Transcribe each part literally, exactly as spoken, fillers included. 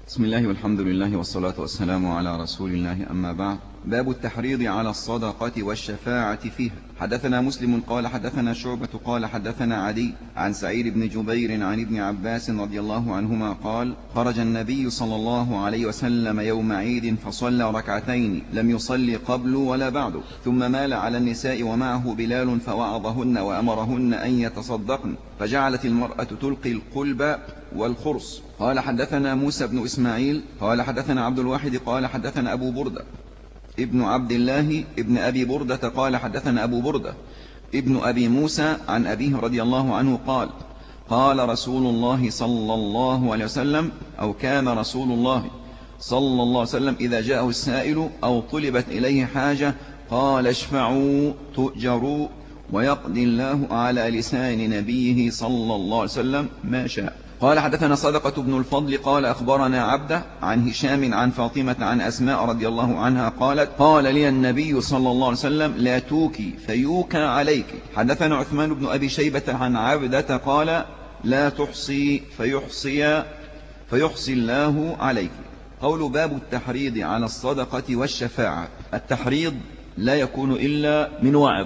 بسم الله والحمد لله والصلاة والسلام على رسول الله، أما بعد. باب التحريض على الصدقة والشفاعة فيها. حدثنا مسلم قال حدثنا شعبة قال حدثنا عدي عن سعيد بن جبير عن ابن عباس رضي الله عنهما قال: خرج النبي صلى الله عليه وسلم يوم عيد فصلى ركعتين لم يصلي قبل ولا بعد، ثم مال على النساء ومعه بلال فوعظهن وأمرهن أن يتصدقن، فجعلت المرأة تلقي القلب والخرص. قال حدثنا موسى بن إسماعيل قال حدثنا عبد الواحد قال حدثنا أبو بردة ابن عبد الله ابن أبي بردة قال حدثنا أبو بردة ابن أبي موسى عن أبيه رضي الله عنه قال: قال رسول الله صلى الله عليه وسلم، أو كان رسول الله صلى الله عليه وسلم إذا جاءه السائل أو طلبت إليه حاجة قال: اشفعوا تؤجروا، ويقضي الله على لسان نبيه صلى الله عليه وسلم ما شاء. قال حدثنا صدقة بن الفضل قال أخبرنا عبده عن هشام عن فاطمة عن أسماء رضي الله عنها قالت: قال لي النبي صلى الله عليه وسلم: لا توكي فيوكى عليك. حدثنا عثمان بن أبي شيبة عن عبدة قال: لا تحصي فيحصي فيحصي الله عليك. قول باب التحريض على الصدقة والشفاعة. التحريض لا يكون إلا من وعظ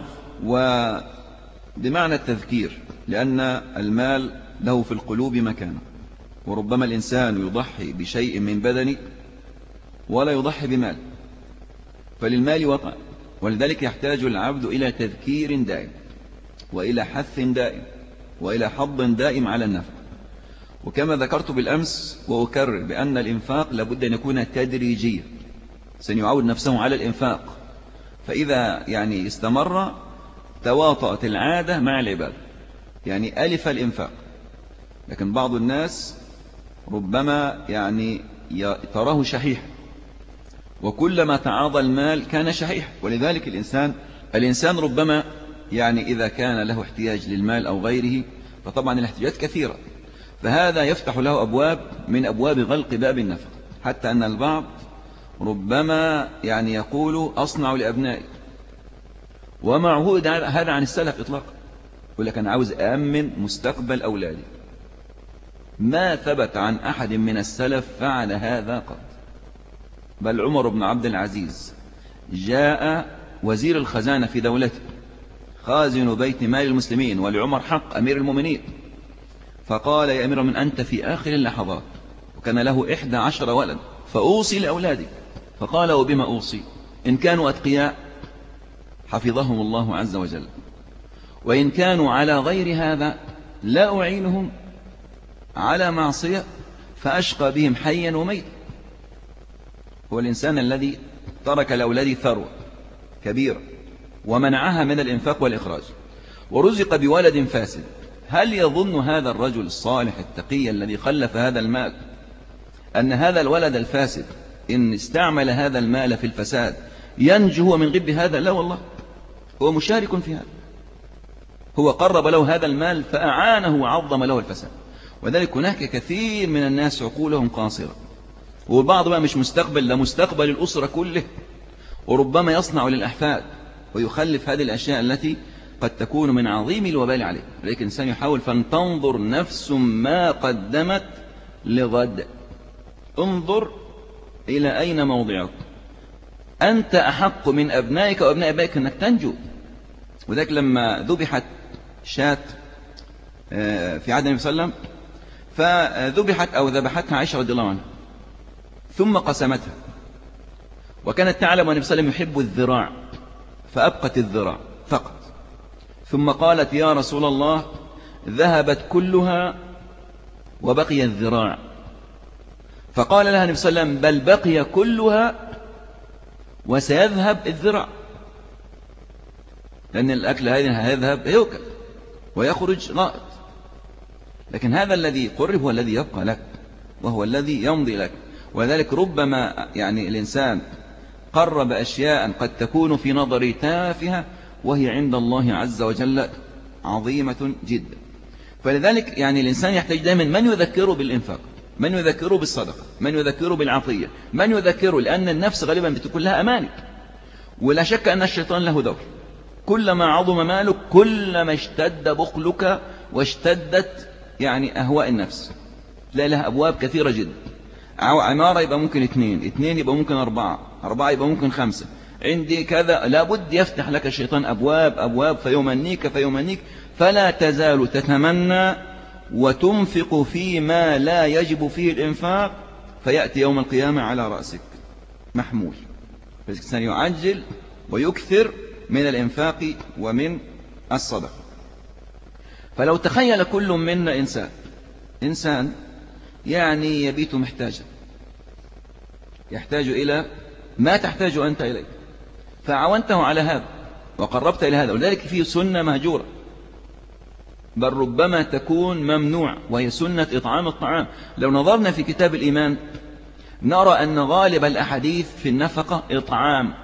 وبمعنى التذكير، لأن المال له في القلوب مكانه، وربما الإنسان يضحي بشيء من بدنه ولا يضحي بمال، فللمال وقع، ولذلك يحتاج العبد إلى تذكير دائم وإلى حث دائم وإلى حض دائم على النفع. وكما ذكرت بالأمس وأكرر بأن الإنفاق لابد أن يكون تدريجيا، سنعود نفسه على الإنفاق، فإذا يعني استمر تواطأت العادة مع العبادة، يعني ألف الإنفاق. لكن بعض الناس ربما يعني تراه شحيح، وكلما تعاضى المال كان شحيح. ولذلك الإنسان الإنسان ربما يعني إذا كان له احتياج للمال أو غيره، فطبعا الاحتياجات كثيرة، فهذا يفتح له أبواب من أبواب غلق باب النفق، حتى أن البعض ربما يعني يقول: أصنع لأبنائي، ومعه هذا عن السلف إطلاقا، يقول لك أنا عاوز أأمن مستقبل أولادي. ما ثبت عن أحد من السلف فعل هذا قط، بل عمر بن عبد العزيز جاء وزير الخزانة في دولته، خازن بيت مال المسلمين، ولعمر حق أمير المؤمنين، فقال: يا أمير من أنت في آخر اللحظات، وكان له إحدى عشر ولد، فأوصي لأولادي. فقال: وبما أوصي؟ إن كانوا أتقياء حفظهم الله عز وجل، وإن كانوا على غير هذا لا أعينهم على معصية فأشقى بهم حيا وميتا. هو الإنسان الذي ترك لأولاده ثروة كبيرة ومنعها من الإنفاق والإخراج، ورزق بولد فاسد، هل يظن هذا الرجل الصالح التقي الذي خلف هذا المال أن هذا الولد الفاسد إن استعمل هذا المال في الفساد ينجو من غب هذا؟ لا والله، هو مشارك في هذا، هو قرب له هذا المال فأعانه وعظم له الفساد. وذلك هناك كثير من الناس عقولهم قاصرة، والبعض بقى مش مستقبل لمستقبل الأسرة كله، وربما يصنع للأحفاد ويخلف هذه الأشياء التي قد تكون من عظيم الوبال عليه. لكن الإنسان يحاول فلتنظر نفس ما قدمت لغد، انظر إلى أين موضعك، أنت أحق من أبنائك وأبناء أبائك أنك تنجو. وذلك لما ذبحت شاة في عهد النبي صلى الله عليه وسلم، فذبحت أو ذبحتها عائشة رضي الله عنها، ثم قسمتها، وكانت تعلم أن النبي صلى الله عليه وسلم يحب الذراع، فأبقت الذراع فقط، ثم قالت: يا رسول الله ذهبت كلها وبقي الذراع. فقال لها النبي صلى الله عليه وسلم: بل بقي كلها وسيذهب الذراع، لأن الأكل هذا هيذهب يؤكل ويخرج غائط، لكن هذا الذي قرب هو الذي يبقى لك وهو الذي يمضي لك. وذلك ربما يعني الإنسان قرب أشياء قد تكون في نظر تافهة وهي عند الله عز وجل عظيمة جدا. فلذلك يعني الإنسان يحتاج دائما من يذكره بالإنفاق، من يذكره بالصدقة، من يذكره بالعطية، من يذكره، لأن النفس غالبا بتكون لها أماني، ولا شك أن الشيطان له دور. كلما عظم مالك كلما اشتد بخلك واشتدت يعني أهواء النفس، لا لها أبواب كثيرة جدا. عمارة يبقى ممكن اثنين، اثنين يبقى ممكن أربعة، أربعة يبقى ممكن خمسة. عندي كذا، لابد يفتح لك الشيطان أبواب أبواب فيمنيك فيمنيك، فلا تزال تتمنى وتنفق فيما لا يجب فيه الإنفاق، فيأتي يوم القيامة على رأسك محمول. فالإنسان يعجل ويكثر من الإنفاق ومن الصدقة. فلو تخيل كل منا إنسان إنسان يعني يبيت محتاجا، يحتاج إلى ما تحتاج أنت إليه، فعاونته على هذا وقربت إلى هذا، ولذلك فيه سنة مهجورة بل ربما تكون ممنوع، وهي سنة إطعام الطعام. لو نظرنا في كتاب الإيمان نرى أن غالب الأحاديث في النفقة إطعام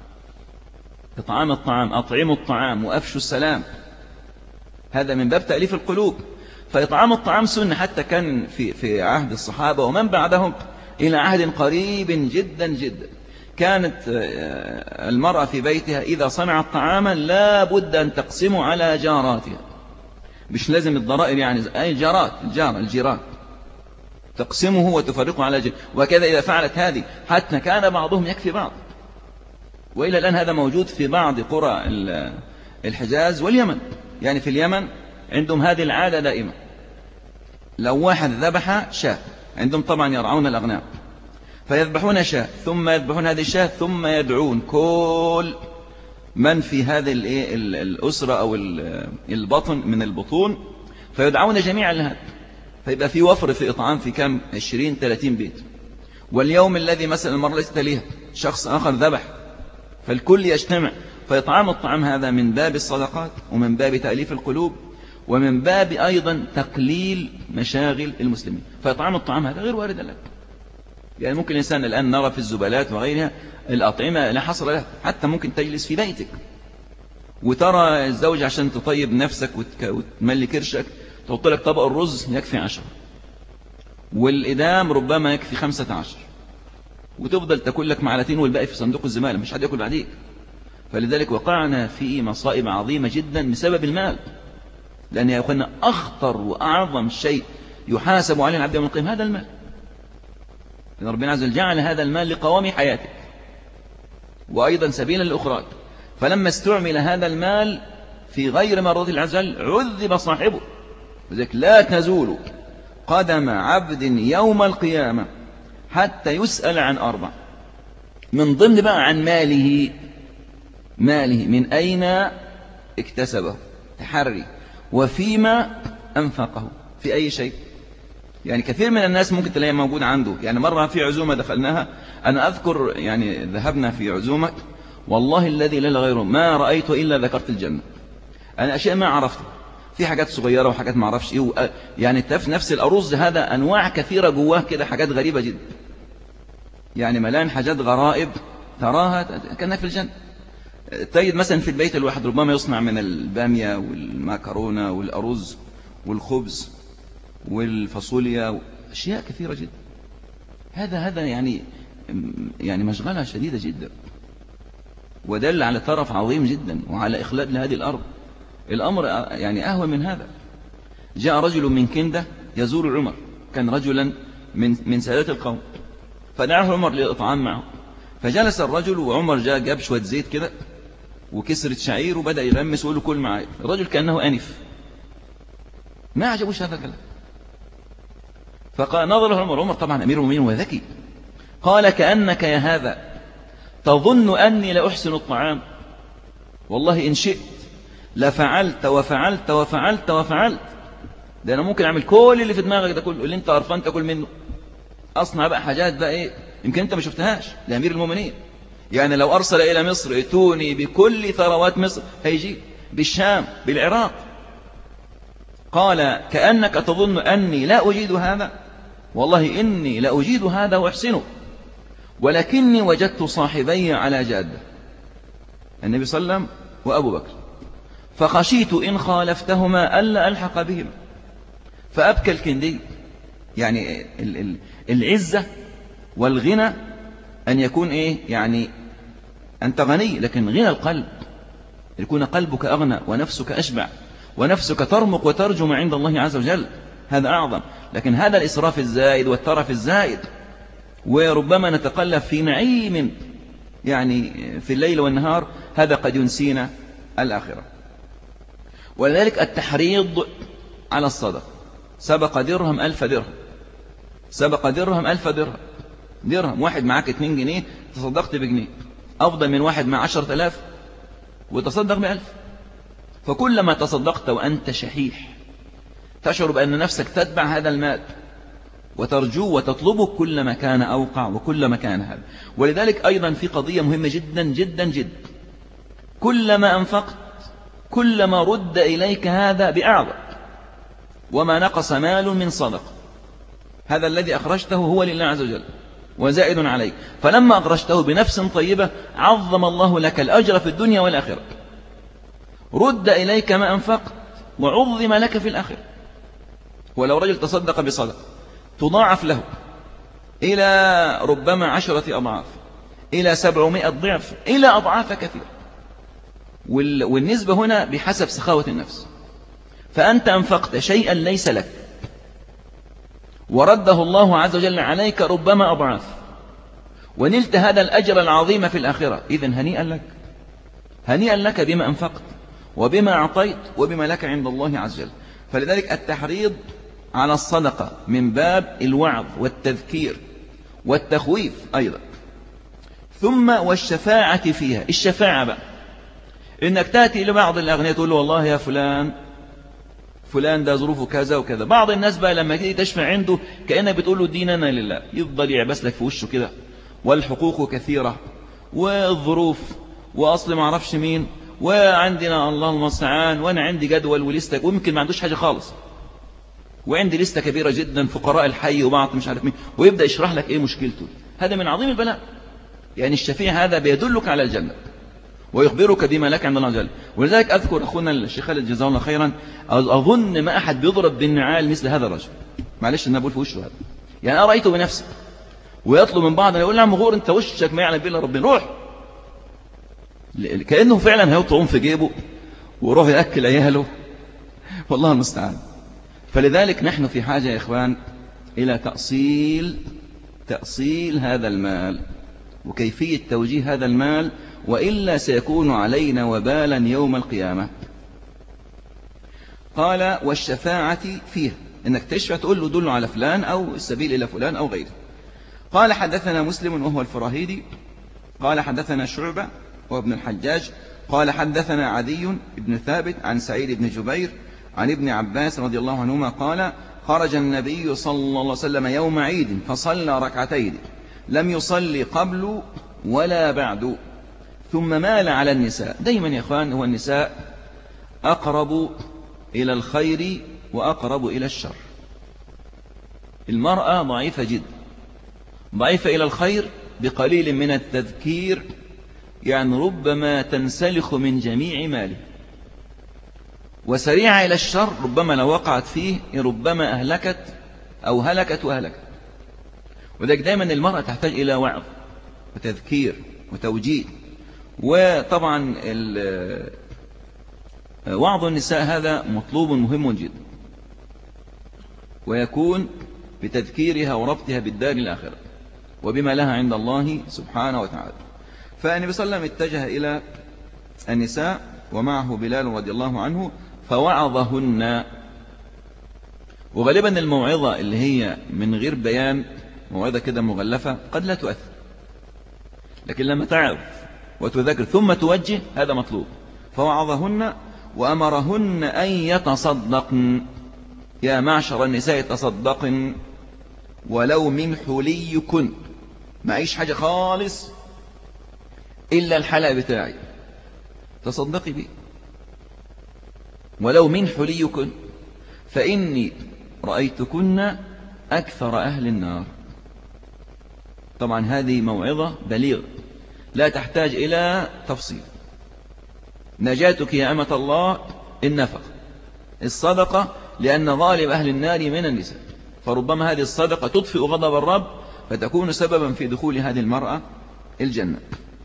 إطعام الطعام، أطعموا الطعام وأفشوا السلام، هذا من باب تأليف القلوب. فإطعام الطعام سنة حتى كان في في عهد الصحابة ومن بعدهم إلى عهد قريب جدا جدا. كانت المرأة في بيتها إذا صنعت طعاما لا بد أن تقسمه على جاراتها، مش لازم الضرائر يعني، أي جارات الجار الجيران تقسمه وتفرقه على جيران، وكذا إذا فعلت هذه حتى كان بعضهم يكفي بعض. وإلى الآن هذا موجود في بعض قرى الحجاز واليمن. يعني في اليمن عندهم هذه العادة دائما، لو واحد ذبح شاة، عندهم طبعا يرعون الأغنام، فيذبحون شاة ثم يذبحون هذه الشاة ثم يدعون كل من في هذه الأسرة أو البطن من البطون، فيدعون جميعا لهذا، فيبقى في وفر في إطعام في كم عشرين ثلاثين بيت. واليوم الذي مثلا المرة التي تليها شخص آخر ذبح، فالكل يجتمع. فإطعام الطعام هذا من باب الصدقات ومن باب تأليف القلوب ومن باب أيضا تقليل مشاغل المسلمين. فإطعام الطعام هذا غير وارد لك. يعني ممكن الإنسان الآن نرى في الزبالات وغيرها الأطعمة لا حصر لها، حتى ممكن تجلس في بيتك وترى الزوج عشان تطيب نفسك وتملي كرشك تحط لك طبق الرز يكفي عشرة، والإدام ربما يكفي خمسة عشر، وتفضل تاكل لك معلتين والباقي في صندوق الزبالة، مش حد يأكل بعديك. فلذلك وقعنا في مصائب عظيمة جدا بسبب المال، لأن يا أخوانا أخطر وأعظم شيء يحاسب عليه العبد يوم القيامة هذا المال. إن ربنا عز وجل جعل هذا المال لقوام حياتك وأيضا سبيلا للأخرى، فلما استعمل هذا المال في غير مرضات الله عز وجل عذب صاحبه. لذلك لا تزول قدم عبد يوم القيامة حتى يسأل عن أربع، من ضمن بقى عن ماله ماله من أين اكتسبه، تحري، وفيما أنفقه، في أي شيء. يعني كثير من الناس ممكن تلاقيه موجود عنده. يعني مرة في عزومة دخلناها، أنا أذكر يعني ذهبنا في عزومة والله الذي لا غيره ما رأيته إلا ذكرت الجنة. أنا أشياء ما عرفت، في حاجات صغيرة وحاجات ما عرفش إيه، يعني تف نفس الأرز هذا أنواع كثيرة جواه كده، حاجات غريبة جدا، يعني ملان حاجات غرائب تراها كأنها في الجنة. تجد مثلا في البيت الواحد ربما يصنع من البامية والماكرونة والأرز والخبز والفاصوليا، أشياء كثيرة جدا. هذا هذا يعني يعني مشغلة شديدة جدا، ودل على طرف عظيم جدا وعلى إخلاد لهذه الأرض. الأمر يعني أهون من هذا. جاء رجل من كندة يزور عمر، كان رجلا من من سادات القوم، فدعاه عمر للإطعام معه، فجلس الرجل وعمر جاء جاب شوية زيت كده وكسرة شعير وبدأ يغمس ويقول له كل معايا. الرجل كأنه أنف، ما عجبوش هذا الكلام. فقال نظر عمر، عمر طبعا أمير المؤمنين وذكي، قال كأنك يا هذا تظن أني لأحسن الطعام، والله إن شئت لفعلت وفعلت وفعلت وفعلت، ده أنا ممكن أعمل كل اللي في دماغك ده كله، اللي أنت عرفان تاكل منه، أصنع بقى حاجات بقى إيه يمكن أنت ما شفتهاش لأمير المؤمنين. يعني لو أرسل إلى مصر ائتوني بكل ثروات مصر، هيجي بالشام بالعراق. قال كأنك تظن أني لا أجيد هذا، والله إني لا أجيد هذا وأحسنه، ولكني وجدت صاحبي على جادة، النبي صلى الله عليه وسلم وأبو بكر، فخشيت إن خالفتهما ألا ألحق بهم فأبكى الكندي. يعني العزة والغنى أن يكون إيه، يعني أنت غني لكن غنى القلب، يكون قلبك أغنى ونفسك أشبع ونفسك ترمق وترجو ما عند الله عز وجل، هذا أعظم. لكن هذا الإسراف الزائد والترف الزائد وربما نتقلب في نعيم يعني في الليل والنهار، هذا قد ينسينا الآخرة. ولذلك التحريض على الصدقة. سبق درهم ألف درهم، سبق درهم ألف درهم. درهم واحد معاك اتنين جنيه تصدقت بجنيه، أفضل من واحد مع عشرة ألاف وتصدق بألف. فكلما تصدقت وأنت شحيح تشعر بأن نفسك تتبع هذا المال وترجوه وتطلبه، كلما كان أوقع وكلما كان هذا. ولذلك أيضا في قضية مهمة جدا جدا جدا، كلما أنفقت كلما رد إليك هذا بأعظم. وما نقص مال من صدقة، هذا الذي أخرجته هو لله عز وجل وزائد عليك، فلما أخرجته بنفس طيبة عظم الله لك الأجر في الدنيا والآخرة، رد إليك ما أنفقت وعظم لك في الآخرة. ولو رجل تصدق بصدقة تضاعف له إلى ربما عشرة أضعاف، إلى سبعمائة ضعف، إلى أضعاف كثيرة. والنسبة هنا بحسب سخاوة النفس. فأنت أنفقت شيئا ليس لك ورده الله عز وجل عليك ربما أضعاف، ونلت هذا الأجر العظيم في الآخرة، إذن هنيئا لك، هنيئا لك بما أنفقت وبما أعطيت وبما لك عند الله عز وجل. فلذلك التحريض على الصدقة من باب الوعظ والتذكير والتخويف أيضا. ثم والشفاعة فيها. الشفاعة بقى إنك تأتي لبعض الأغنياء تقول له والله يا فلان فلان ده ظروفه كذا وكذا. بعض الناس بقى لما تيجي تشفع عنده كأنك بتقول له ديننا لله، يفضل يعبس لك في وشه كده، والحقوق كثيرة والظروف وأصل ما عرفش مين، وعندنا الله المستعان، وأنا عندي جدول ولستة، ويمكن ما عندوش حاجة خالص، وعندي لستة كبيرة جدا فقراء الحي وبعض مش عارف مين، ويبدأ يشرح لك إيه مشكلته. هذا من عظيم البلاء. يعني الشفيع هذا بيدلك على الجنة ويخبرك بما لك عند الله جل. ولذلك أذكر أخونا الشيخ خالد جزاه الله خيرا، أظن ما أحد بيضرب بالنعال مثل هذا الرجل، معلش أنا بقول في وشه هذا، يعني أنا رأيته بنفسي ويطلب من بعض يقول له عم غور أنت وشك ما يعلم بالله ربنا، روح، كأنه فعلا هيطعم في جيبه ويروح يأكل عياله، والله المستعان. فلذلك نحن في حاجة يا إخوان إلى تأصيل تأصيل هذا المال وكيفية توجيه هذا المال، وإلا سيكون علينا وبالا يوم القيامة. قال والشفاعة فيها، إنك تشفع تقول له دل على فلان أو السبيل إلى فلان أو غيره. قال حدثنا مسلم وهو الفراهيدي قال حدثنا شعبة وابن الحجاج قال حدثنا عدي بن ثابت عن سعيد بن جبير عن ابن عباس رضي الله عنهما قال خرج النبي صلى الله عليه وسلم يوم عيد فصلى ركعتين لم يصلي قبل ولا بعد، ثم مال على النساء. دايما يا إخوان هو النساء أقرب إلى الخير وأقرب إلى الشر. المرأة ضعيفة جدا، ضعيفة إلى الخير بقليل من التذكير، يعني ربما تنسلخ من جميع ماله، وسريعة إلى الشر ربما لو وقعت فيه ربما أهلكت أو هلكت وأهلكت. وذلك دائما المرأة تحتاج إلى وعظ وتذكير وتوجيه. وطبعا وعظ النساء هذا مطلوب مهم جدا، ويكون بتذكيرها وربطها بالدار الآخرة وبما لها عند الله سبحانه وتعالى. فالنبي صلى الله عليه وسلم اتجه إلى النساء ومعه بلال رضي الله عنه فوعظهن. وغالبا الموعظة اللي هي من غير بيان، موعظة كده مغلفة، قد لا تؤثر، لكن لما تعظ وتذكر ثم توجه هذا مطلوب. فوعظهن وأمرهن أن يتصدقن، يا معشر النساء تصدقن ولو من حليكن، معيش حاجة خالص إلا الحلق بتاعي تصدقي بيه، ولو من حليكن فإني رأيتكن أكثر أهل النار. طبعا هذه موعظة بليغة لا تحتاج إلى تفصيل. نجاتك يا أمة الله النفق، الصدقة، لأن غالب أهل النار من النساء، فربما هذه الصدقة تطفئ غضب الرب فتكون سببا في دخول هذه المرأة الجنة.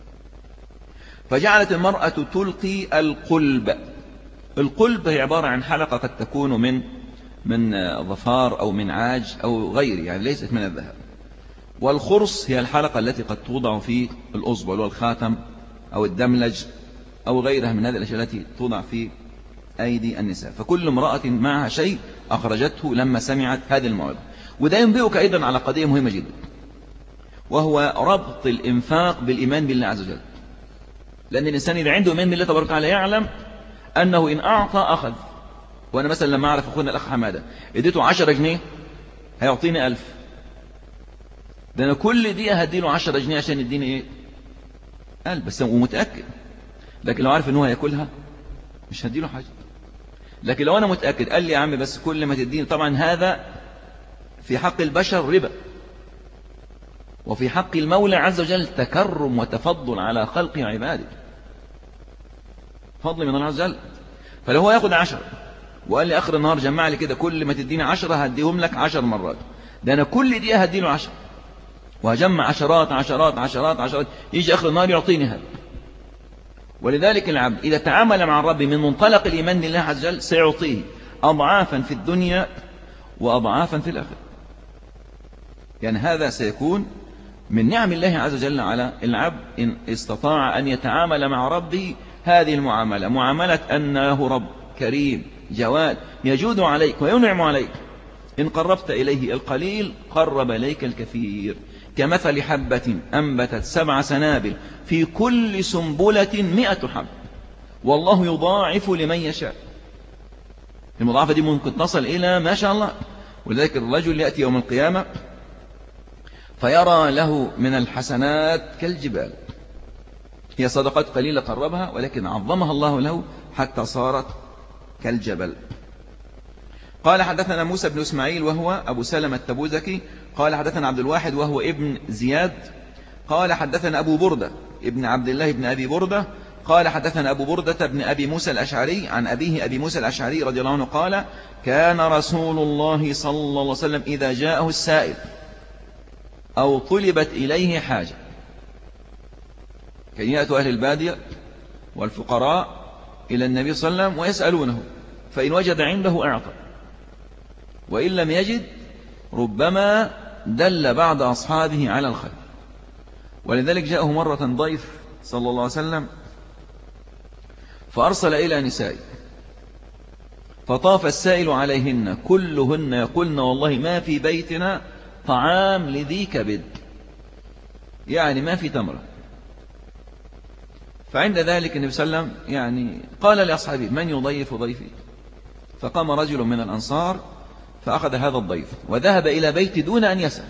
فجعلت المرأة تلقي القلب. القلب هي عبارة عن حلقة قد تكون من من ظفار أو من عاج أو غيره، يعني ليست من الذهب، والخرص هي الحلقة التي قد توضع في الأصبع، اللي هو الخاتم أو الدملج أو غيرها من هذه الأشياء التي توضع في أيدي النساء. فكل امرأة معها شيء أخرجته لما سمعت هذه الموعظة. وده ينبئك أيضا على قضية مهمة جدا، وهو ربط الإنفاق بالإيمان بالله عز وجل. لأن الإنسان إذا عنده إيمان بالله تبارك وتعالى يعلم أنه إن أعطى أخذ. وأنا مثلا لما أعرف أخونا الأخ حمادة اديته عشرة جنيه هيعطيني ألف، ده أنا كل دقيقة هديله عشرة جنيه عشان يديني إيه؟ ألف بس، ومتأكد. لكن لو عارف إن هو هياكلها مش هديله حاجة. لكن لو أنا متأكد قال لي يا عم بس كل ما تديني، طبعا هذا في حق البشر ربا، وفي حق المولى عز وجل تكرم وتفضل على خلق عباده، فضل من الله عز وجل. فلو هو ياخد عشرة وقال لي آخر النهار جمع لي كده كل ما تديني عشرة هديهم لك عشر مرات، ده أنا كل دقيقة هديله عشرة وهجمع عشرات عشرات عشرات عشرات، يجي آخر النهار يعطيني هذا. ولذلك العبد إذا تعامل مع الرب من منطلق الإيمان بالله عز وجل سيعطيه أضعافا في الدنيا وأضعافا في الآخرة. يعني هذا سيكون من نعم الله عز وجل على العبد إن استطاع أن يتعامل مع ربه هذه المعاملة، معاملة أنه رب كريم جواد يجود عليك وينعم عليك. إن قربت إليه القليل قرب إليك الكثير، كمثل حبة أنبتت سبع سنابل في كل سنبلة مئة حب والله يضاعف لمن يشاء. المضاعفة دي ممكن تصل إلى ما شاء الله. ولذلك الرجل يأتي يوم القيامة فيرى له من الحسنات كالجبال، هي صدقات قليلة قربها ولكن عظمها الله له حتى صارت كالجبل. قال حدثنا موسى بن إسماعيل وهو أبو سلمة التبوذكي قال حدثنا عبد الواحد وهو ابن زياد قال حدثنا أبو بردة ابن عبد الله بن أبي بردة قال حدثنا أبو بردة بن أبي موسى الأشعري عن أبيه أبي موسى الأشعري رضي الله عنه قال كان رسول الله صلى الله عليه وسلم إذا جاءه السائل أو طلبت إليه حاجة، كان يأتوا أهل البادية والفقراء إلى النبي صلى الله عليه وسلم ويسألونه، فإن وجد عنده أعطى، وإن لم يجد ربما دل بعض أصحابه على الخير. ولذلك جاءه مرة ضيف صلى الله عليه وسلم فأرسل إلى نسائه فطاف السائل عليهن كلهن يقولن والله ما في بيتنا طعام لذي كبد، يعني ما في تمرة. فعند ذلك النبي صلى الله عليه وسلم يعني قال لأصحابه من يضيف ضيفي؟ فقام رجل من الأنصار فأخذ هذا الضيف وذهب إلى بيت دون أن يسأل،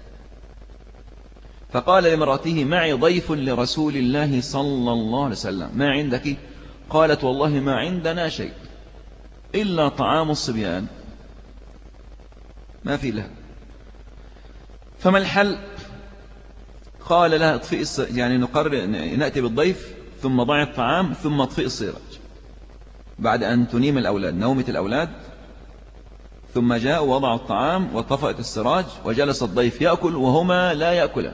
فقال لامرأته معي ضيف لرسول الله صلى الله عليه وسلم ما عندك؟ قالت والله ما عندنا شيء إلا طعام الصبيان، ما في لها. فما الحل؟ قال لها اطفئ، يعني نقرر نأتي بالضيف ثم ضع الطعام ثم اطفئ السراج بعد أن تنيم الأولاد نومة الأولاد، ثم جاء ووضع الطعام وطفأت السراج وجلس الضيف يأكل وهما لا يأكلان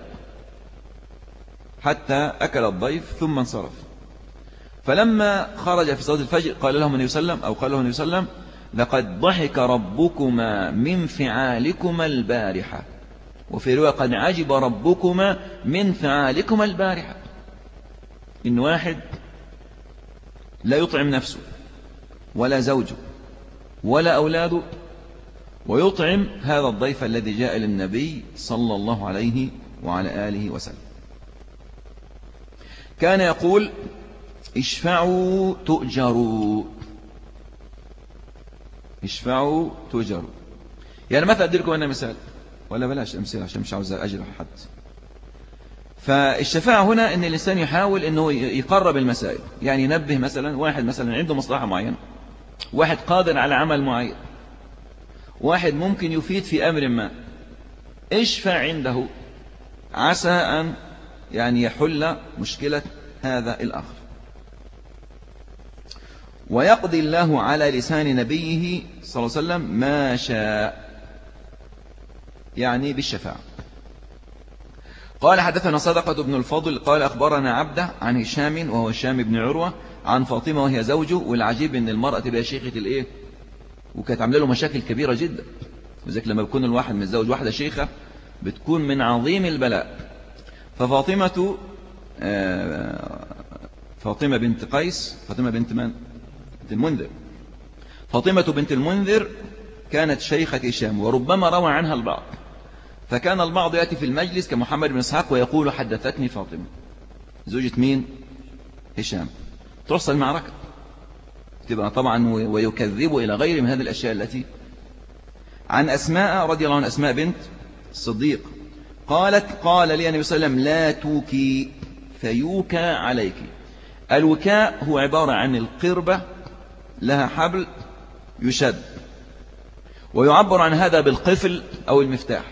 حتى أكل الضيف ثم انصرف. فلما خرج في صلاة الفجر قال لهم النبي صلى الله عليه وسلم أو قال له النبي صلى الله عليه وسلم لقد ضحك ربكما من فعالكما البارحة، وفي رواية قد عجب ربكما من فعالكما البارحة. إن واحد لا يطعم نفسه ولا زوجه ولا أولاده ويطعم هذا الضيف الذي جاء للنبي صلى الله عليه وعلى آله وسلم. كان يقول اشفعوا تؤجروا، اشفعوا تؤجروا. يعني مثلا أدي لكم أنا مثال، ولا بلاش أمثلة عشان مش عاوز أجر حد. فالشفاعة هنا أن الإنسان يحاول أنه يقرب المسائل، يعني ينبه مثلا واحد مثلا عنده مصلحة معينة، واحد قادر على عمل معين، واحد ممكن يفيد في أمر ما، اشفع عنده عسى أن يعني يحل مشكلة هذا الآخر. ويقضي الله على لسان نبيه صلى الله عليه وسلم ما شاء، يعني بالشفاعة. قال حدثنا صدقة بن الفضل قال أخبرنا عبده عن هشام وهو هشام بن عروة عن فاطمة وهي زوجه. والعجيب أن المرأة تبقى شيخة الإيه، وكانت عامله له مشاكل كبيرة جدا. وذلك لما بيكون الواحد متزوج واحدة شيخة بتكون من عظيم البلاء. ففاطمة فاطمة بنت قيس فاطمة بنت من؟ بنت المنذر. فاطمة بنت المنذر كانت شيخة هشام، وربما روى عنها البعض، فكان البعض يأتي في المجلس كمحمد بن إسحاق ويقول حدثتني فاطمة زوجة مين؟ هشام. تحصل معركة، تبقى طبعا ويكذب إلى غير من هذه الأشياء التي عن أسماء رضي الله عنها، أسماء بنت الصديق قالت قال لي النبي صلى الله عليه وسلم لا توكي فيوكى عليك. الوكاء هو عبارة عن القربة لها حبل يشد، ويعبر عن هذا بالقفل أو المفتاح،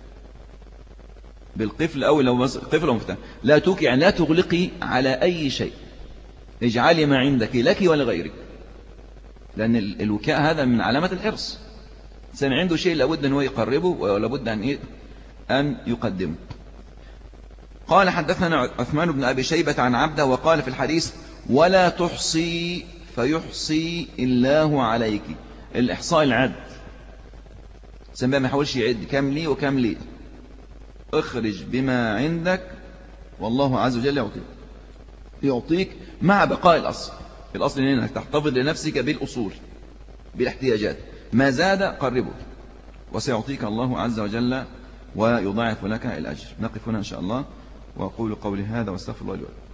بالقفل أو لو قفل أو مفتاح. لا توكي يعني لا تغلقي على أي شيء، اجعلي ما عندك لك ولغيرك، لأن الوكاء هذا من علامة الحرص. إنسان عنده شيء لابد أن هو يقربه ولابد أن إيه؟ أن يقدمه. قال حدثنا عثمان بن أبي شيبة عن عبده وقال في الحديث ولا تحصي فيحصي الله عليك. الإحصاء العد، إنسان ما يحاولش يعد كم لي وكم لي، اخرج بما عندك والله عز وجل يعطيك يعطيك مع بقاء الأصل. الأصل أنك تحتفظ لنفسك بالأصول بالاحتياجات، ما زاد قربه وسيعطيك الله عز وجل ويضاعف لك الأجر. نقف هنا إن شاء الله، وأقول قولي هذا واستغفر الله لي ولكم.